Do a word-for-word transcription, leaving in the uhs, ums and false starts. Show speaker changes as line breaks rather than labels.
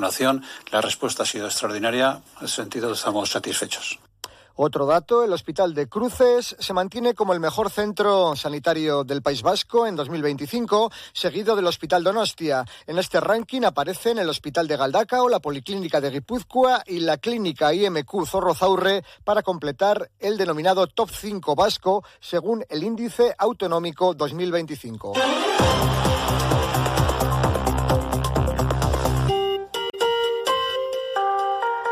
vacunación. La respuesta ha sido extraordinaria. En ese sentido estamos satisfechos.
Otro dato, el Hospital de Cruces se mantiene como el mejor centro sanitario del País Vasco en dos mil veinticinco, seguido del Hospital Donostia. En este ranking aparecen el Hospital de Galdakao, la Policlínica de Guipúzcoa y la Clínica I M Q Zorrozaurre para completar el denominado Top cinco vasco, según el Índice Autonómico dos mil veinticinco.